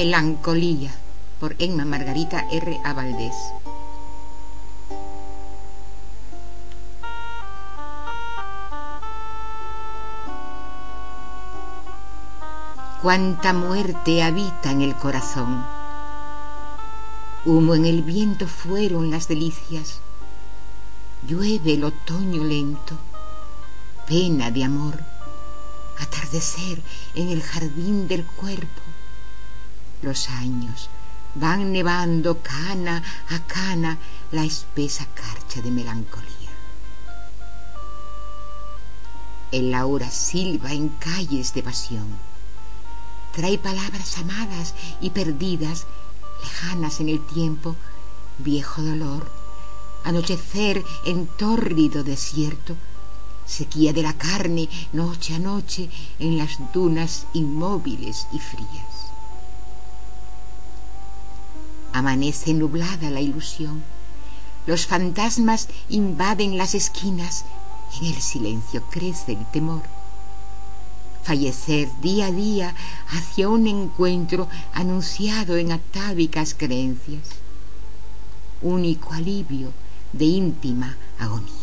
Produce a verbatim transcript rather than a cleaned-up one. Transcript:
Melancolía, por Emma Margarita R. A. Valdés. Cuánta muerte habita en el corazón. Humo en el viento fueron las delicias. Llueve el otoño lento, pena de amor, atardecer en el jardín del cuerpo. Los años van nevando cana a cana la espesa carcha de melancolía. El aura silba en calles de pasión. Trae palabras amadas y perdidas, lejanas en el tiempo, viejo dolor, anochecer en tórrido desierto, sequía de la carne noche a noche en las dunas inmóviles y frías. Amanece nublada la ilusión, los fantasmas invaden las esquinas, en el silencio crece el temor. Fallecer día a día hacia un encuentro anunciado en atávicas creencias. Único alivio de íntima agonía.